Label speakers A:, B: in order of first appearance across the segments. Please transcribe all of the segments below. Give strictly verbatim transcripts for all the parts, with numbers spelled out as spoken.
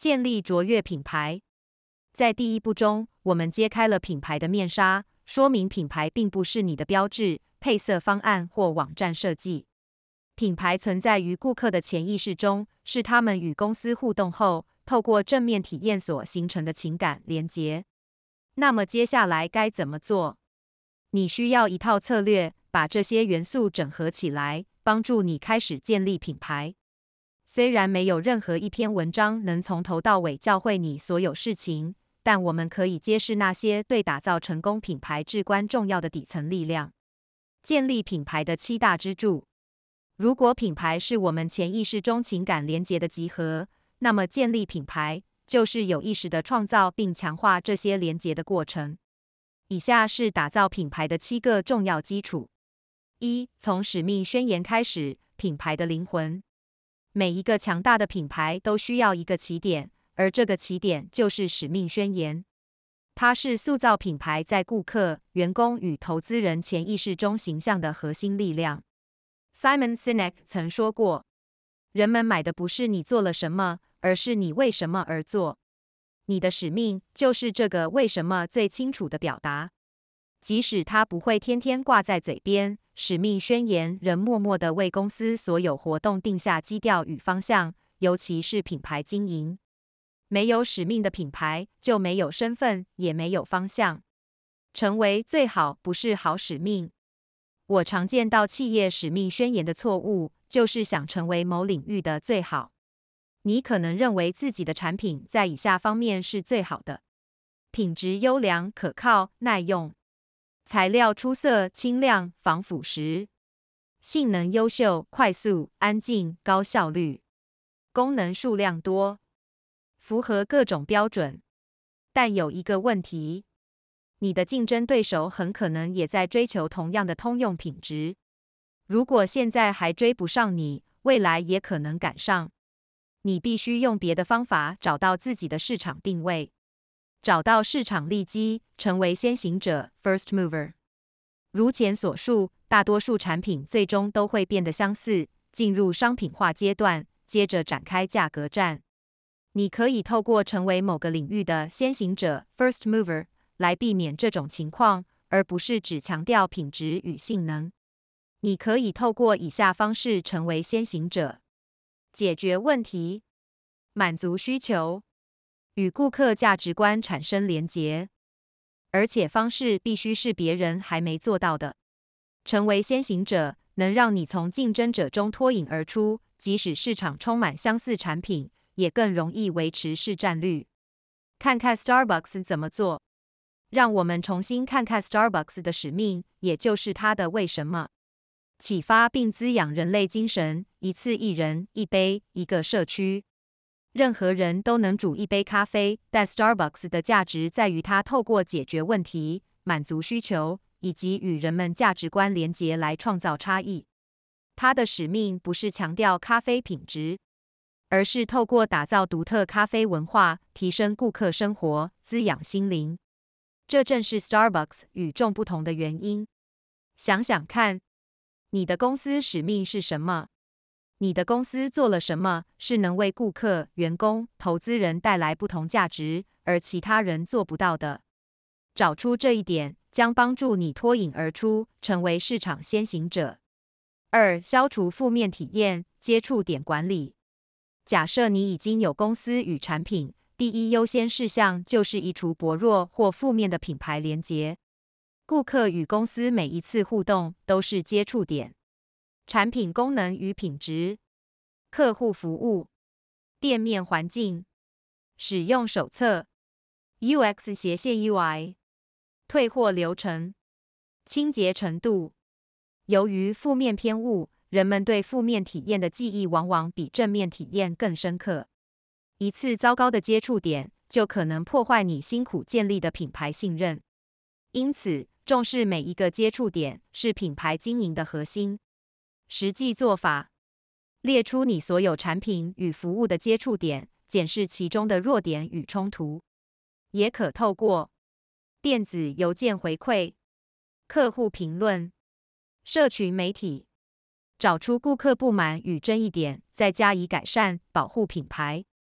A: 建立卓越品牌。在第一步中，我们揭开了品牌的面纱，说明品牌并不是你的标志、配色方案或网站设计。品牌存在于顾客的潜意识中，是他们与公司互动后，透过正面体验所形成的情感连结。那么接下来该怎么做？你需要一套策略，把这些元素整合起来，帮助你开始建立品牌。虽然没有任何一篇文章能从头到尾教会你所有事情，但我们可以揭示那些对打造成功品牌至关重要的底层力量。建立品牌的七大支柱。如果品牌是我们潜意识中情感连结的集合，那么建立品牌就是有意识地创造并强化这些连结的过程。以下是打造品牌的七个重要基础。一、从使命宣言开始，品牌的灵魂。每一个强大的品牌都需要一个起点，而这个起点就是使命宣言。它是塑造品牌在顾客、员工与投资人潜意识中形象的核心力量。Simon Sinek 曾说过，人们买的不是你做了什么，而是你为什么而做。你的使命就是这个为什么最清楚的表达。即使它不会天天挂在嘴边，使命宣言仍默默地为公司所有活动定下基调与方向，尤其是品牌经营。没有使命的品牌就没有身份，也没有方向。成为最好不是好使命。我常见到企业使命宣言的错误，就是想成为某领域的最好。你可能认为自己的产品在以下方面是最好的：品质优良、可靠、耐用；材料出色、轻量、防腐蚀；性能优秀、快速、安静、高效率；功能数量多，符合各种标准。但有一个问题，你的竞争对手很可能也在追求同样的通用品质。如果现在还追不上你，未来也可能赶上。你必须用别的方法找到自己的市场定位，找到市场利基，成为先行者 （first mover）。如前所述，大多数产品最终都会变得相似，进入商品化阶段，接着展开价格战。你可以透过成为某个领域的先行者 （first mover） 来避免这种情况，而不是只强调品质与性能。你可以透过以下方式成为先行者：解决问题，满足需求，与顾客价值观产生连结，而且方式必须是别人还没做到的。成为先行者能让你从竞争者中脱颖而出，即使市场充满相似产品，也更容易维持市占率。看看 Starbucks 怎么做。让我们重新看看 Starbucks 的使命，也就是它的为什么。启发并滋养人类精神，一次一人一杯，一个社区。任何人都能煮一杯咖啡，但 Starbucks 的价值在于它透过解决问题、满足需求以及与人们价值观连结来创造差异。它的使命不是强调咖啡品质，而是透过打造独特咖啡文化，提升顾客生活，滋养心灵。这正是 Starbucks 与众不同的原因。想想看，你的公司使命是什么？你的公司做了什么是能为顾客、员工、投资人带来不同价值，而其他人做不到的？找出这一点，将帮助你脱颖而出，成为市场先行者。二、消除负面体验，接触点管理。假设你已经有公司与产品，第一优先事项就是移除薄弱或负面的品牌连结。顾客与公司每一次互动都是接触点。产品功能与品质、客户服务、店面环境、使用手册、U X 斜线 U I、退货流程、清洁程度。由于负面偏误，人们对负面体验的记忆往往比正面体验更深刻。一次糟糕的接触点就可能破坏你辛苦建立的品牌信任。因此，重视每一个接触点是品牌经营的核心。实际做法：列出你所有产品与服务的接触点，检视其中的弱点与冲突。也可透过电子邮件回馈、客户评论、社群媒体，找出顾客不满与争议点，再加以改善，保护品牌。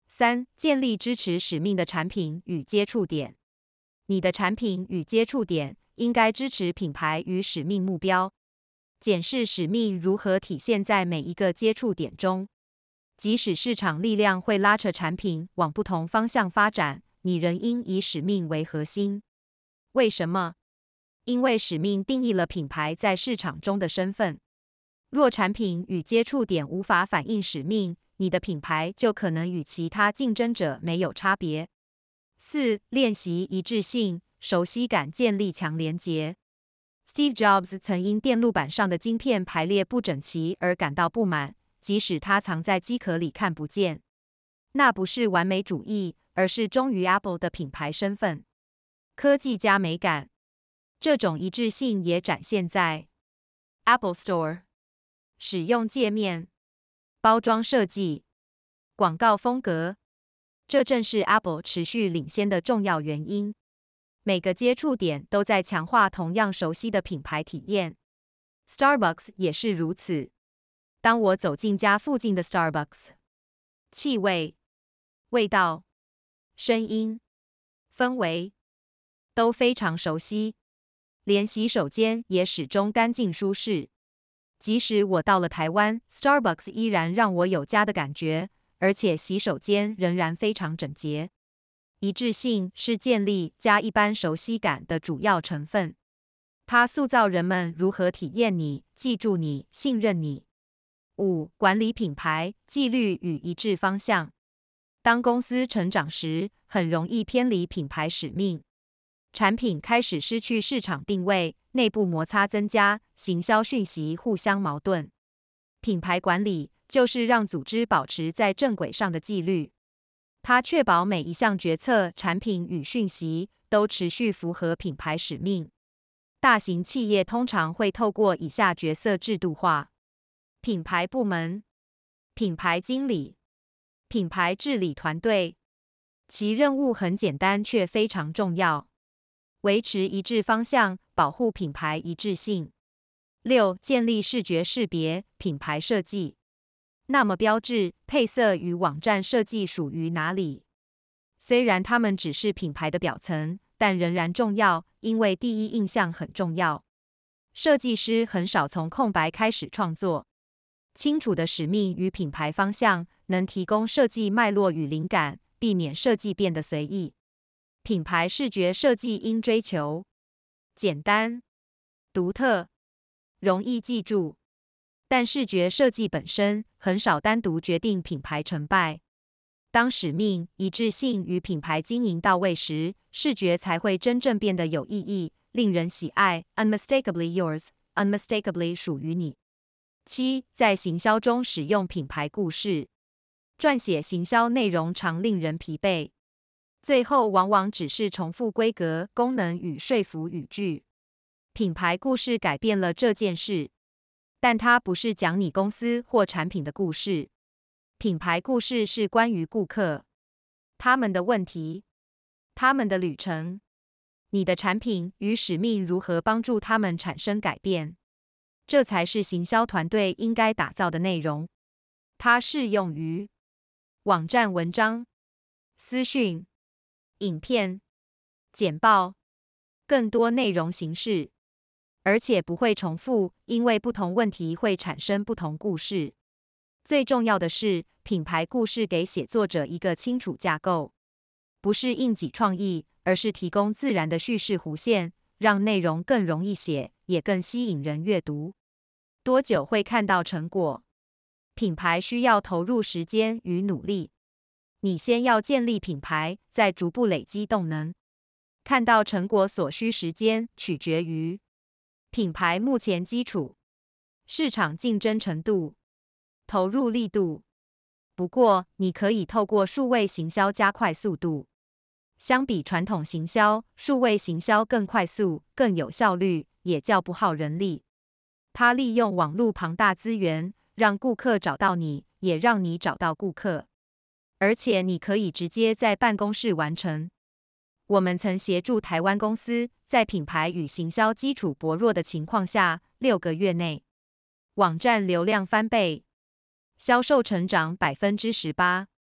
A: 三、建立支持使命的产品与接触点。你的产品与接触点应该支持品牌与使命目标。检视使命如何体现在每一个接触点中。即使市场力量会拉扯产品往不同方向发展，你仍应以使命为核心。为什么？因为使命定义了品牌在市场中的身份。若产品与接触点无法反映使命，你的品牌就可能与其他竞争者没有差别。四、练习一致性，熟悉感，建立强连结。Steve Jobs 曾因电路板上的晶片排列不整齐而感到不满，即使它藏在机壳里看不见。那不是完美主义，而是忠于 Apple 的品牌身份。科技加美感，这种一致性也展现在 Apple Store 使用界面、包装设计、广告风格。这正是 Apple 持续领先的重要原因。每个接触点都在强化同样熟悉的品牌体验。Starbucks 也是如此。当我走进家附近的 Starbucks， 气味、味道、声音、氛围都非常熟悉，连洗手间也始终干净舒适。即使我到了台湾， Starbucks 依然让我有家的感觉，而且洗手间仍然非常整洁。一致性是建立加一般熟悉感的主要成分，它塑造人们如何体验你、记住你、信任你。五、管理品牌纪律与一致方向。当公司成长时，很容易偏离品牌使命，产品开始失去市场定位，内部摩擦增加，行销讯息互相矛盾。品牌管理就是让组织保持在正轨上的纪律。它确保每一项决策、产品与讯息都持续符合品牌使命。大型企业通常会透过以下角色制度化：品牌部门、品牌经理、品牌治理团队。其任务很简单却非常重要：维持一致方向，保护品牌一致性。六、建立视觉识别，品牌设计。那么标志、配色与网站设计属于哪里？虽然它们只是品牌的表层，但仍然重要，因为第一印象很重要。设计师很少从空白开始创作。清楚的使命与品牌方向能提供设计脉络与灵感，避免设计变得随意。品牌视觉设计应追求简单、独特、容易记住。但视觉设计本身很少单独决定品牌成败。当使命、一致性与品牌经营到位时，视觉才会真正变得有意义，令人喜爱。Unmistakably yours, unmistakably 属于你。七、在行销中使用品牌故事。撰写行销内容常令人疲惫，最后往往只是重复规格、功能与说服语句。品牌故事改变了这件事。但它不是讲你公司或产品的故事。品牌故事是关于顾客，他们的问题，他们的旅程，你的产品与使命如何帮助他们产生改变。这才是行销团队应该打造的内容。它适用于网站文章、私讯、影片、简报，更多内容形式。而且不会重复，因为不同问题会产生不同故事。最重要的是，品牌故事给写作者一个清楚架构，不是硬挤创意，而是提供自然的叙事弧线，让内容更容易写，也更吸引人阅读。多久会看到成果？品牌需要投入时间与努力。你先要建立品牌，再逐步累积动能。看到成果所需时间取决于品牌目前基础、市场竞争程度、投入力度。不过，你可以透过数位行销加快速度。相比传统行销，数位行销更快速、更有效率，也较不耗人力。它利用网络庞大资源，让顾客找到你，也让你找到顾客。而且你可以直接在办公室完成。我们曾协助台湾公司在品牌与行销基础薄弱的情况下，六个月内，网站流量翻倍，销售成长百分之十八。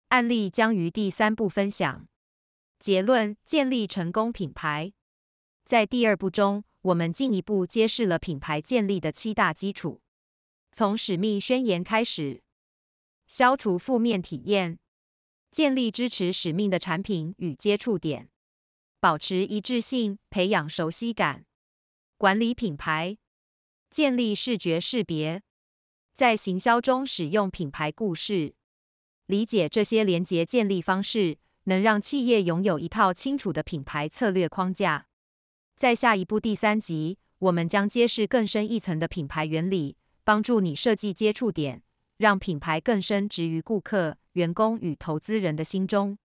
A: 案例将于第三部分享。结论：建立成功品牌。在第二部中，我们进一步揭示了品牌建立的七大基础。从使命宣言开始，消除负面体验，建立支持使命的产品与接触点，保持一致性，培养熟悉感，管理品牌，建立视觉识别，在行销中使用品牌故事。理解这些连结建立方式，能让企业拥有一套清楚的品牌策略框架。在下一步第三集，我们将揭示更深一层的品牌原理，帮助你设计接触点，让品牌更深植于顾客、员工与投资人的心中。